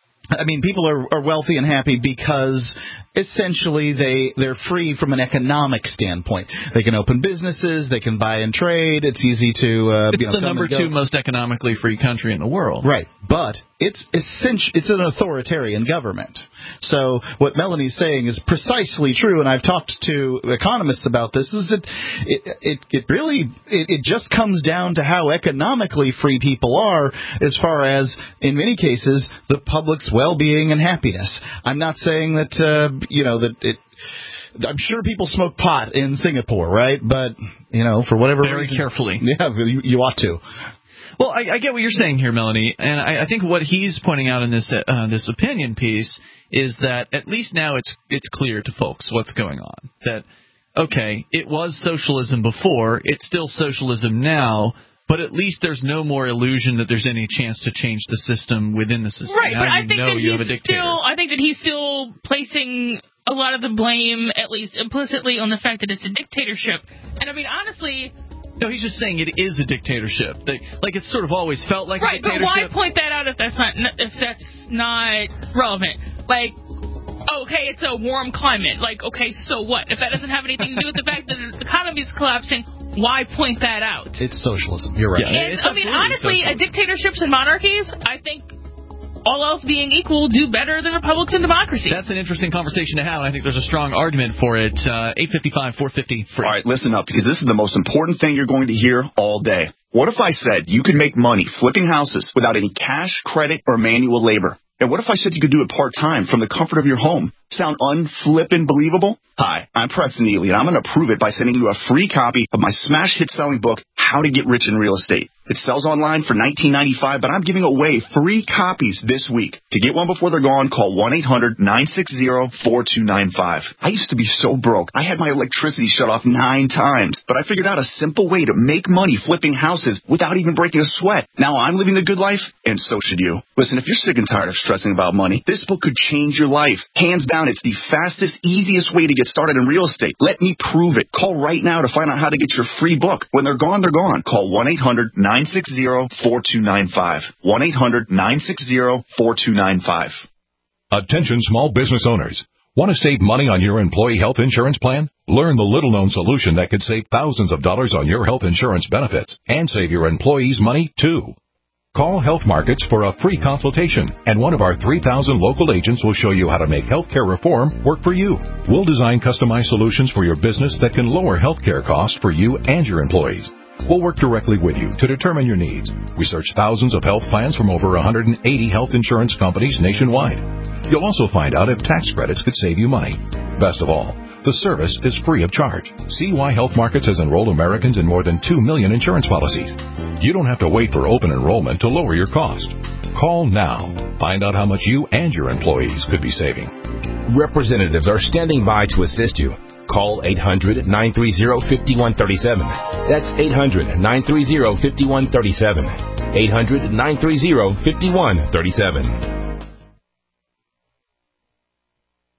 I mean, people are, are wealthy and happy because essentially they, they're free from an economic standpoint. They can open businesses, they can buy and trade, it's easy to... Uh, it's you know, the number two most economically free country in the world. Right, but it's essential, it's an authoritarian government. So what Melanie's saying is precisely true, and I've talked to economists about this, is that it, it, it really, it, it just comes down to how economically free people are as far as, in many cases, the public's well-being and happiness. I'm not saying that, uh, you know, that it... I'm sure people smoke pot in Singapore, right? But, you know, for whatever Very reason... Very carefully. Yeah, you, you ought to. Well, I, I get what you're saying here, Melanie, and I, I think what he's pointing out in this uh, this opinion piece is that at least now it's it's clear to folks what's going on. That, okay, it was socialism before, it's still socialism now, but at least there's no more illusion that there's any chance to change the system within the system. Right, now but you I think know that you he's have a dictator. still, I think that he's still placing a lot of the blame, at least implicitly, on the fact that it's a dictatorship. And I mean, honestly... No, he's just saying it is a dictatorship. They, like it's sort of always felt like right, a dictatorship. Right, but why point that out if that's not if that's not relevant? Like, okay, it's a warm climate. Like, okay, so what? If that doesn't have anything to do with the fact that the economy is collapsing, why point that out? It's socialism. You're right. Yeah, and, I mean, honestly, uh, dictatorships and monarchies, I think, all else being equal, do better than republics and democracy. That's an interesting conversation to have, and I think there's a strong argument for it. Uh, eight fifty-five, four fifty, free. All right, listen up, because this is the most important thing you're going to hear all day. What if I said you could make money flipping houses without any cash, credit, or manual labor? And what if I said you could do it part-time from the comfort of your home? Sound unflippin' believable? Hi, I'm Preston Neely, and I'm going to prove it by sending you a free copy of my smash hit selling book, How to Get Rich in Real Estate. It sells online for nineteen ninety-five dollars, but I'm giving away free copies this week. To get one before they're gone, call one eight hundred nine six zero four two nine five. I used to be so broke. I had my electricity shut off nine times, but I figured out a simple way to make money flipping houses without even breaking a sweat. Now I'm living the good life, and so should you. Listen, if you're sick and tired of stressing about money, this book could change your life. Hands down, it's the fastest, easiest way to get started in real estate. Let me prove it. Call right now to find out how to get your free book. When they're gone, they're gone. Call one eight hundred nine six zero four two nine five. one eight hundred nine six zero four two nine five. Attention small business owners. Want to save money on your employee health insurance plan? Learn the little-known solution that could save thousands of dollars on your health insurance benefits and save your employees money, too. Call Health Markets for a free consultation, and one of our three thousand local agents will show you how to make healthcare reform work for you. We'll design customized solutions for your business that can lower healthcare costs for you and your employees. We'll work directly with you to determine your needs. We search thousands of health plans from over one hundred eighty health insurance companies nationwide. You'll also find out if tax credits could save you money. Best of all, the service is free of charge. See why Health Markets has enrolled Americans in more than two million insurance policies. You don't have to wait for open enrollment to lower your cost. Call now. Find out how much you and your employees could be saving. Representatives are standing by to assist you. Call eight hundred nine three zero five one three seven. That's eight hundred nine three zero five one three seven. eight hundred nine three zero five one three seven. If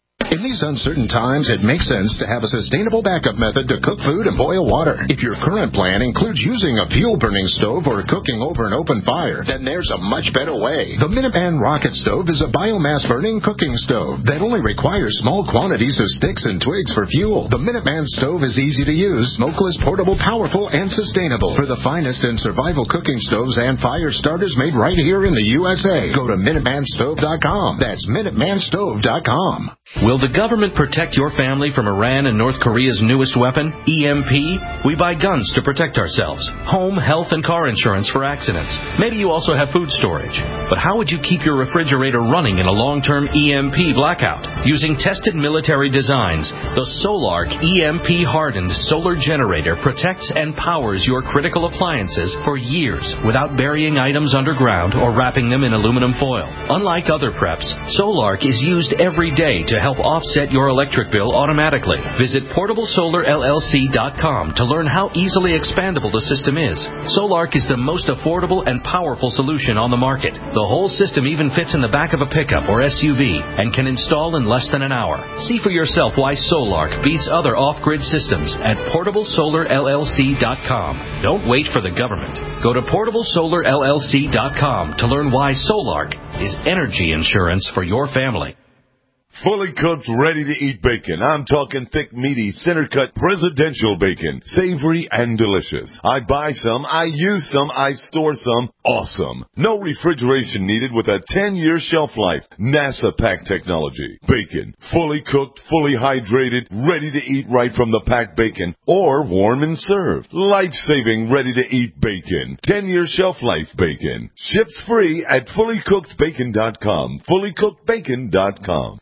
these uncertain times, it makes sense to have a sustainable backup method to cook food and boil water. If your current plan includes using a fuel-burning stove or cooking over an open fire, then there's a much better way. The Minuteman Rocket Stove is a biomass-burning cooking stove that only requires small quantities of sticks and twigs for fuel. The Minuteman stove is easy to use, smokeless, portable, powerful, and sustainable. For the finest in survival cooking stoves and fire starters made right here in the U S A, go to Minuteman Stove dot com. That's Minuteman Stove dot com. Will the government protect your family from Iran and North Korea's newest weapon, E M P? We buy guns to protect ourselves, home, health, and car insurance for accidents. Maybe you also have food storage. But how would you keep your refrigerator running in a long-term E M P blackout? Using tested military designs, the Solark E M P-hardened solar generator protects and powers your critical appliances for years without burying items underground or wrapping them in aluminum foil. Unlike other preps, Solark is used every day to help offset your electric bill automatically. Visit portable solar L L C dot com to learn how easily expandable the system is. Solark is the most affordable and powerful solution on the market. The whole system even fits in the back of a pickup or S U V and can install in less than an hour. See for yourself why Solark beats other off-grid systems at portable solar L L C dot com. Don't wait for the government. Go to portable solar L L C dot com to learn why Solark is energy insurance for your family. Fully cooked, ready-to-eat bacon. I'm talking thick, meaty, center-cut presidential bacon. Savory and delicious. I buy some, I use some, I store some. Awesome. No refrigeration needed with a ten-year shelf life. NASA pack technology. Bacon. Fully cooked, fully hydrated, ready to eat right from the packed bacon. Or warm and served. Life-saving, ready-to-eat bacon. ten-year shelf life bacon. Ships free at fully cooked bacon dot com. fully cooked bacon dot com.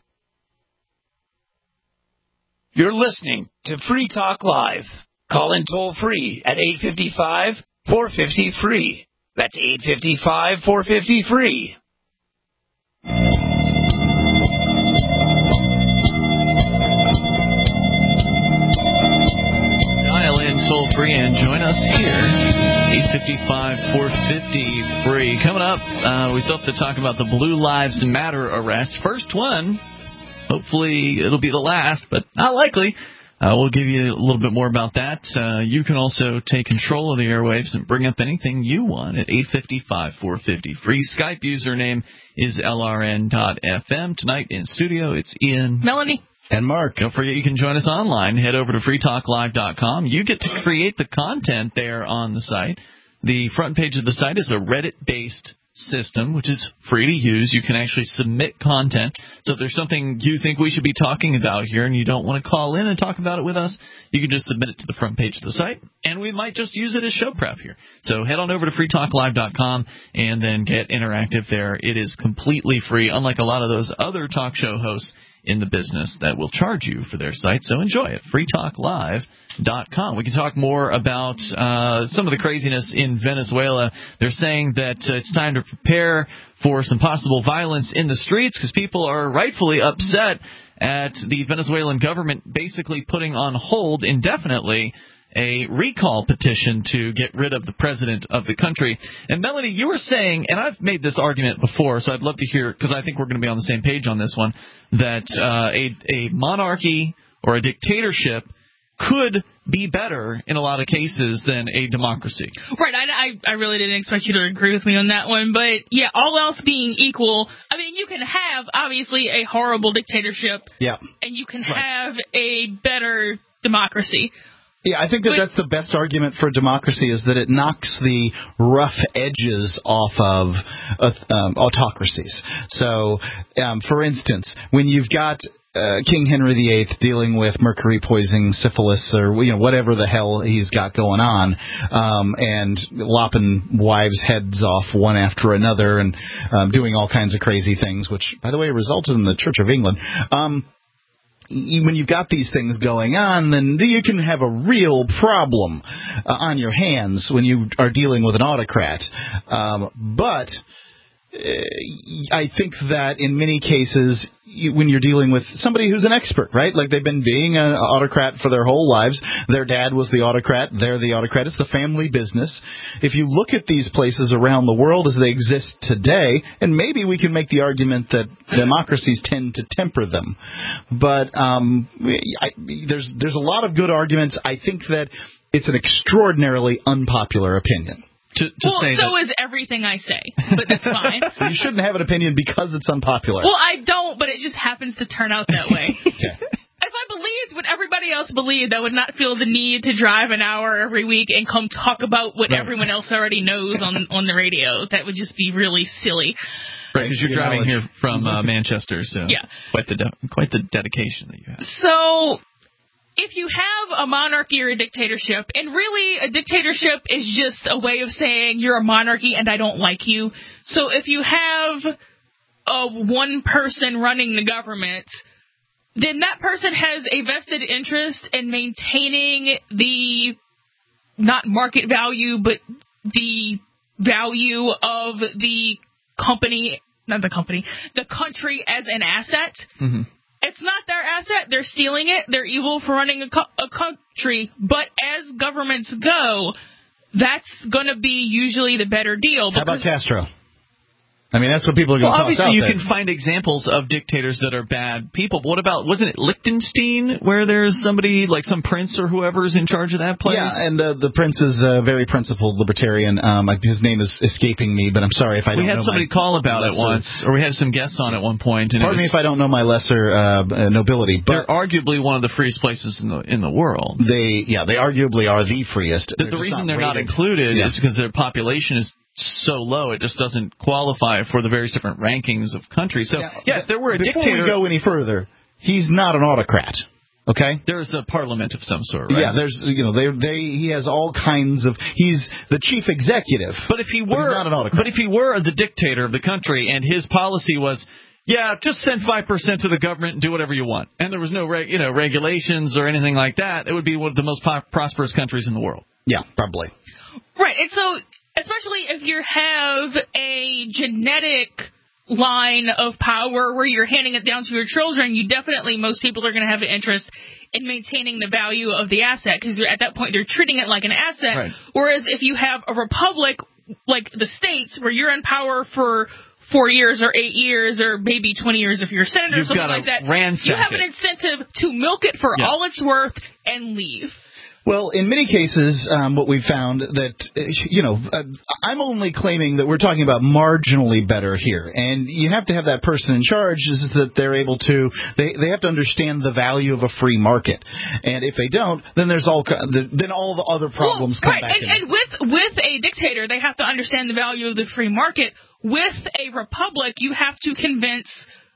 You're listening to Free Talk Live. Call in toll free at eight five five, four five zero, free. That's eight five five, four five zero, free. Dial in toll free and join us here. eight five five, four five zero, free. Coming up, uh, we still have to talk about the Blue Lives Matter arrest. First one. Hopefully it'll be the last, but not likely. Uh, we'll give you a little bit more about that. Uh, you can also take control of the airwaves and bring up anything you want at eight five five, four five zero, free. Skype username is L R N dot F M. Tonight in studio, it's Ian, Melanie, and Mark. Don't forget you can join us online. Head over to free talk live dot com. You get to create the content there on the site. The front page of the site is a Reddit-based system, which is free to use. You can actually submit content. So if there's something you think we should be talking about here and you don't want to call in and talk about it with us, you can just submit it to the front page of the site, and we might just use it as show prep here. So head on over to free talk live dot com and then get interactive there. It is completely free, unlike a lot of those other talk show hosts in the business that will charge you for their site. So enjoy it. free talk live dot com. We can talk more about uh, some of the craziness in Venezuela. They're saying that uh, it's time to prepare for some possible violence in the streets because people are rightfully upset at the Venezuelan government basically putting on hold indefinitely a recall petition to get rid of the president of the country. And Melanie, you were saying, and I've made this argument before, so I'd love to hear, because I think we're going to be on the same page on this one, that uh, a, a monarchy or a dictatorship could be better in a lot of cases than a democracy. Right, I, I, I really didn't expect you to agree with me on that one, but yeah, all else being equal, I mean, you can have, obviously, a horrible dictatorship, yeah, and you can right. have a better democracy. Yeah, I think that that's the best argument for democracy is that it knocks the rough edges off of uh, um, autocracies. So, um, for instance, when you've got uh, King Henry the Eighth dealing with mercury poisoning, syphilis, or you know whatever the hell he's got going on, um, and lopping wives' heads off one after another, and um, doing all kinds of crazy things, which, by the way, resulted in the Church of England. Um, When you've got these things going on, then you can have a real problem uh, on your hands when you are dealing with an autocrat. Um, but I think that in many cases, you, when you're dealing with somebody who's an expert, right? Like they've been being an autocrat for their whole lives. Their dad was the autocrat. They're the autocrat. It's the family business. If you look at these places around the world as they exist today, and maybe we can make the argument that democracies tend to temper them. But um, I, there's there's a lot of good arguments. I think that it's an extraordinarily unpopular opinion. To, to well, say so that, is everything I say, but that's fine. You shouldn't have an opinion because it's unpopular. Well, I don't, but it just happens to turn out that way. Okay. If I believed what everybody else believed, I would not feel the need to drive an hour every week and come talk about what right. everyone else already knows on on the radio. That would just be really silly. Right, because you're driving here from uh, Manchester, so yeah. quite the de- quite the dedication that you have. So, if you have a monarchy or a dictatorship, and really a dictatorship is just a way of saying you're a monarchy and I don't like you. So if you have a one person running the government, then that person has a vested interest in maintaining the, not market value, but the value of the company, not the company, the country as an asset. Mm-hmm. It's not their asset. They're stealing it. They're evil for running a, co- a country. But as governments go, that's going to be usually the better deal. How about Castro? I mean, that's what people are going to well, toss out obviously, you there. can find examples of dictators that are bad people. But what about, wasn't it Liechtenstein, where there's somebody, like some prince or whoever's in charge of that place? Yeah, and the the prince is a very principled libertarian. Um, his name is escaping me, but I'm sorry if I don't know. We had somebody call about lesser. it once, or we had some guests on at one point. And Pardon was, me if I don't know my lesser uh, nobility, but they're arguably one of the freest places in the in the world. They, yeah, they arguably are the freest. The, the reason not they're rated. not included yeah. is because their population is so low, it just doesn't qualify for the various different rankings of countries. So, yeah, yeah if there were a before dictator... Before we go any further, he's not an autocrat, okay? There's a parliament of some sort, right? Yeah, there's, you know, they, they, he has all kinds of... He's the chief executive, but if he were, but he's not an autocrat. But if he were the dictator of the country and his policy was... Yeah, just send five percent to the government and do whatever you want. And there was no reg, you know, regulations or anything like that. It would be one of the most po- prosperous countries in the world. Yeah, probably. Right, and so... Especially if you have a genetic line of power where you're handing it down to your children, you definitely, most people are going to have an interest in maintaining the value of the asset because at that point they're treating it like an asset. Right. Whereas if you have a republic like the States where you're in power for four years or eight years or maybe twenty years if you're a senator You've or something got like that, you have it. an incentive to milk it for yeah. all it's worth and leave. Well, in many cases, um, what we've found that, you know, uh, I'm only claiming that we're talking about marginally better here. And you have to have that person in charge is that they're able to, they, they have to understand the value of a free market. And if they don't, then there's all, then all the other problems well, come right. back and, in. and with, with a dictator, they have to understand the value of the free market. With a republic, you have to convince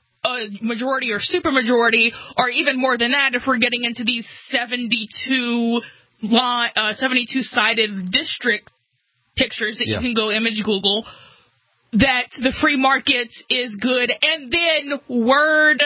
a majority or supermajority, or even more than that if we're getting into these seventy-two line, uh, seventy-two sided district pictures that yeah. you can go image Google, that the free market is good, and then word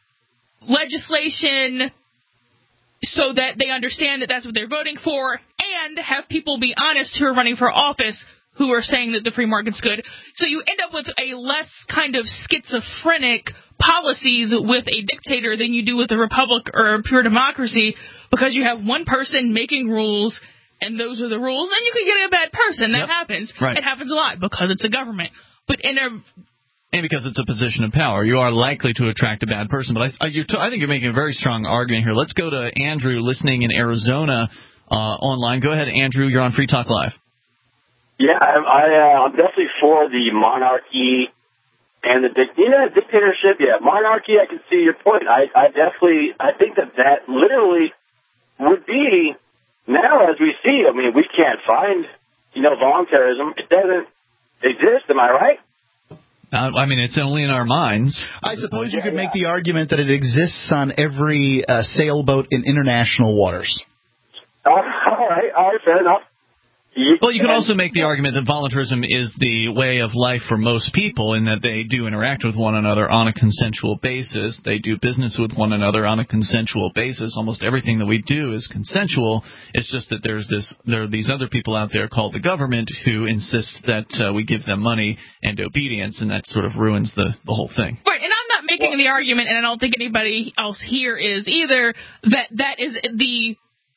legislation so that they understand that that's what they're voting for, and have people be honest who are running for office who are saying that the free market's good. So you end up with a less kind of schizophrenic policies with a dictator than you do with a republic or a pure democracy, because you have one person making rules, and those are the rules, and you can get a bad person. That yep. happens. Right. It happens a lot because it's a government. But in a And because it's a position of power, you are likely to attract a bad person. But I, you're t- I think you're making a very strong argument here. Let's go to Andrew, listening in Arizona uh, online. Go ahead, Andrew. You're on Free Talk Live. Yeah, I, I, uh, I'm definitely for the monarchy and the dic- you know, dictatorship. Yeah, monarchy, I can see your point. I, I definitely, I think that that literally would be, now as we see, I mean, we can't find, you know, voluntarism. It doesn't exist, am I right? Uh, I mean, it's only in our minds. I suppose you could make the argument that it exists on every uh, sailboat in international waters. Uh, all right, all right, fair enough. Well, you can also make the argument that voluntarism is the way of life for most people in that they do interact with one another on a consensual basis. They do business with one another on a consensual basis. Almost everything that we do is consensual. It's just that there's this, there are these other people out there called the government who insist that uh, we give them money and obedience, and that sort of ruins the, the whole thing. Right, and I'm not making the argument, and I don't think anybody else here is either, that that is the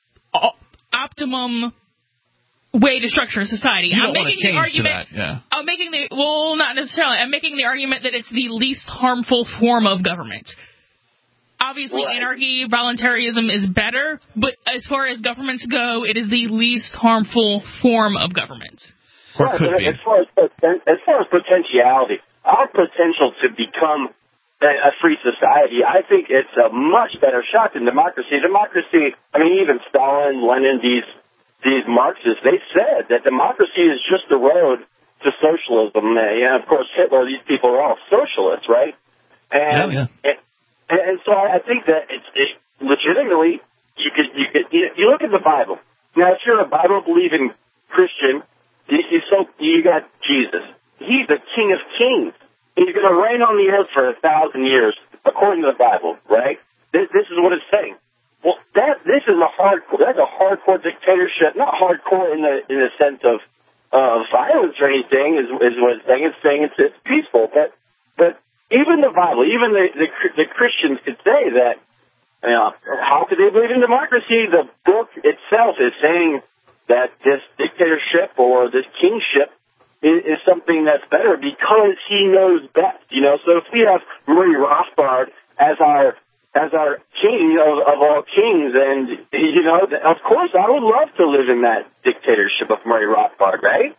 optimum way to structure a society. You I'm don't making want to change the argument, to that, yeah. I'm making the well, not necessarily. I'm making the argument that it's the least harmful form of government. Obviously, right. Anarchy, voluntarism is better, but as far as governments go, it is the least harmful form of government. Or right, could be. As far as, as far as potentiality, our potential to become a free society, I think it's a much better shot than democracy. Democracy, I mean, even Stalin, Lenin, these these Marxists, they said that democracy is just the road to socialism. And, of course, Hitler, these people are all socialists, right? And, oh, yeah. and, and so I think that it's, it's legitimately, you could, you could, you look at the Bible. Now, if you're a Bible-believing Christian, you, you, so, you got Jesus. He's the King of Kings. He's going to reign on the earth for a thousand years, according to the Bible, right? This, this is what it's saying. Well, that this is a hardcore. That's a hardcore dictatorship. Not hardcore in the in the sense of uh, violence or anything. Is is what it's saying. It's saying it's, it's peaceful. But but even the Bible, even the the, the Christians could say that. You know, how could they believe in democracy? The book itself is saying that this dictatorship or this kingship is, is something that's better because he knows best. You know. So if we have Murray Rothbard as our as our king of, of all kings, and, you know, of course, I would love to live in that dictatorship of Murray Rothbard, right?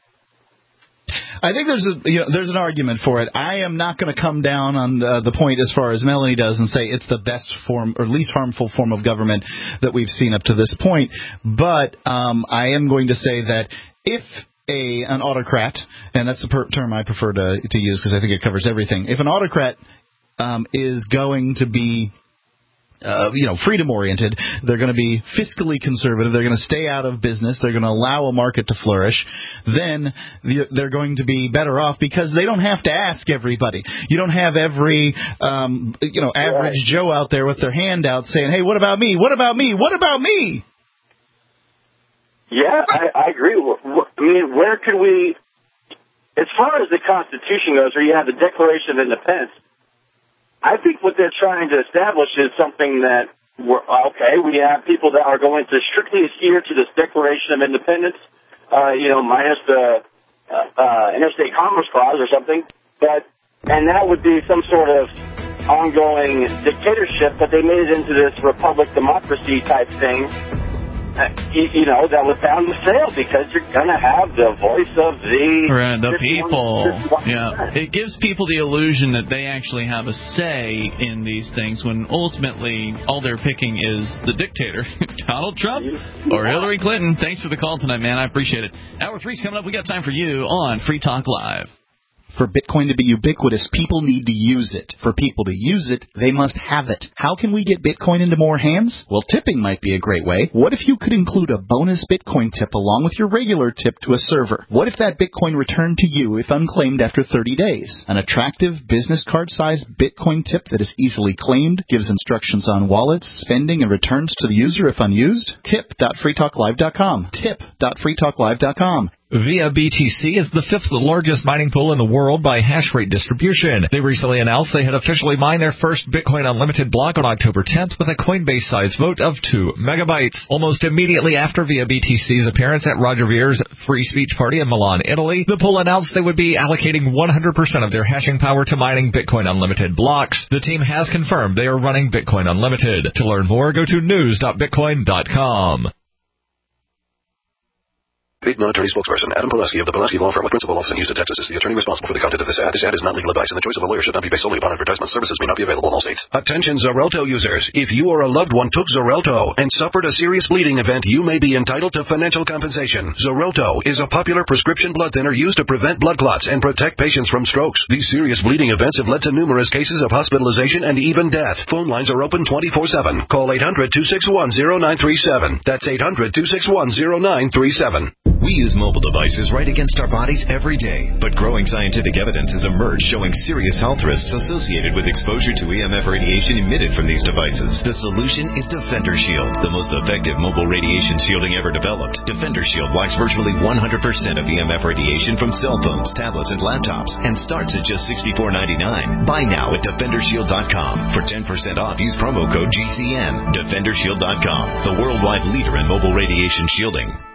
I think there's a you know there's an argument for it. I am not going to come down on the, the point as far as Melanie does and say it's the best form or least harmful form of government that we've seen up to this point, but um, I am going to say that if a an autocrat, and that's the per- term I prefer to, to use because I think it covers everything, if an autocrat um, is going to be Uh, you know, freedom-oriented, they're going to be fiscally conservative, they're going to stay out of business, they're going to allow a market to flourish, then they're going to be better off because they don't have to ask everybody. You don't have every, um, you know, average right. Joe out there with their hand out saying, hey, what about me? What about me? What about me? Yeah, I, I agree. I mean, where could we, as far as the Constitution goes, where you have the Declaration of Independence, I think what they're trying to establish is something that, we're, okay, we have people that are going to strictly adhere to this Declaration of Independence, uh, you know, minus the uh, uh, Interstate Commerce Clause or something, but, and that would be some sort of ongoing dictatorship, but they made it into this republic democracy type thing. Uh, you, you know, that was bound to fail because you're going to have the voice of the... Right, the people. Yeah. It gives people the illusion that they actually have a say in these things when ultimately all they're picking is the dictator, Donald Trump or Hillary Clinton. Thanks for the call tonight, man. I appreciate it. Hour three's coming up. We got time for you on Free Talk Live. For Bitcoin to be ubiquitous, people need to use it. For people to use it, they must have it. How can we get Bitcoin into more hands? Well, tipping might be a great way. What if you could include a bonus Bitcoin tip along with your regular tip to a server? What if that Bitcoin returned to you if unclaimed after thirty days? An attractive business card-sized Bitcoin tip that is easily claimed, gives instructions on wallets, spending, and returns to the user if unused? tip dot free talk live dot com. tip dot free talk live dot com. Via B T C is the fifth largest mining pool in the world by hash rate distribution. They recently announced they had officially mined their first Bitcoin Unlimited block on October tenth with a Coinbase-sized vote of two megabytes. Almost immediately after Via B T C's appearance at Roger Vere's free speech party in Milan, Italy, the pool announced they would be allocating one hundred percent of their hashing power to mining Bitcoin Unlimited blocks. The team has confirmed they are running Bitcoin Unlimited. To learn more, go to news dot bitcoin dot com. Paid non-attorney spokesperson Adam Pulaski of the Pulaski Law Firm with principal office in Houston, Texas is the attorney responsible for the content of this ad. This ad is not legal advice, and the choice of a lawyer should not be based solely upon advertisement. Services may not be available in all states. Attention Xarelto users. If you or a loved one took Xarelto and suffered a serious bleeding event, you may be entitled to financial compensation. Xarelto is a popular prescription blood thinner used to prevent blood clots and protect patients from strokes. These serious bleeding events have led to numerous cases of hospitalization and even death. Phone lines are open twenty-four seven. Call eight hundred two six one zero nine three seven. That's eight hundred two six one zero nine three seven. We We use mobile devices right against our bodies every day, but growing scientific evidence has emerged showing serious health risks associated with exposure to E M F radiation emitted from these devices. The solution is Defender Shield, the most effective mobile radiation shielding ever developed. Defender Shield blocks virtually one hundred percent of E M F radiation from cell phones, tablets, and laptops, and starts at just sixty-four ninety-nine. Buy now at defender shield dot com. For ten percent off, use promo code G C N. defender shield dot com, the worldwide leader in mobile radiation shielding.